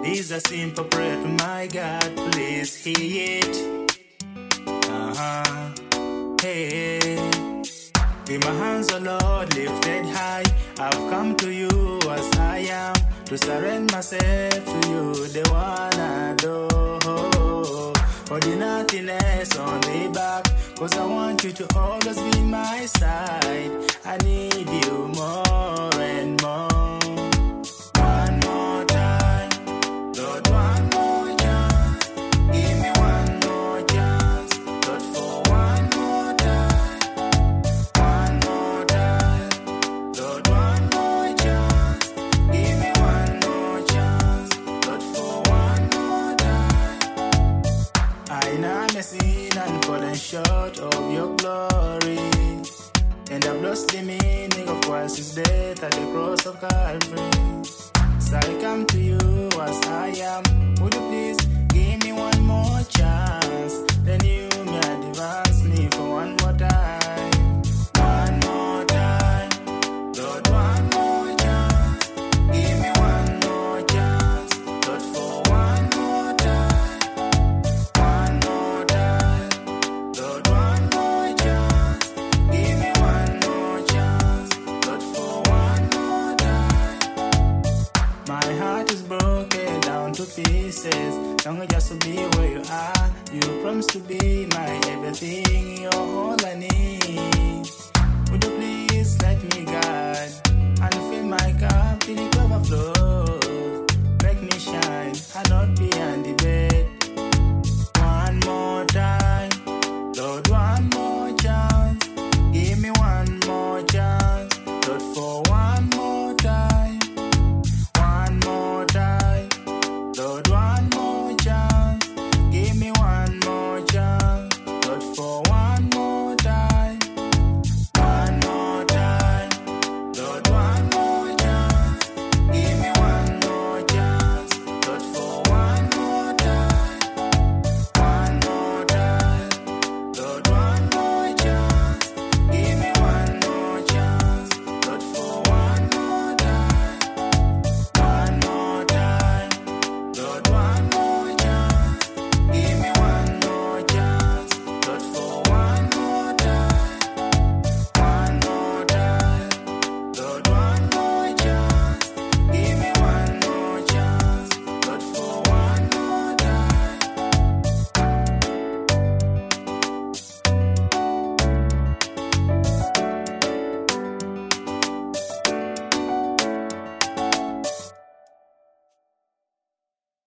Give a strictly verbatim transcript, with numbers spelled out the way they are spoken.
This a simple prayer to my God, please hear it. Uh-huh. Hey, with my hands, oh Lord, lifted high, I've come to you as I am, to surrender myself to you, the one I adore. For the nothingness on the back, cause I want you to always be my side. I need you more and more. One more time, Lord, one more chance. Give me one more chance, Lord, for one more time. One more time, Lord, one more chance. Give me one more chance, Lord, for one more time. I know I'm sin and fallen short of your glory, and I've lost the meaning of Christ's death at the cross of Calvary. So I come to you as I am. Would you please give me one more chance? Then you may advance me for one more time. One more time, Lord, one more chance. Give me one more chance, Lord, for one more time. One more time, Lord, one more chance. Give me one more chance, Lord, for one more time. My heart is broken down to pieces, long just to be where you are. You promise to be my everything, you're all I need. Would you please let me guide and fill my cup till it overflows?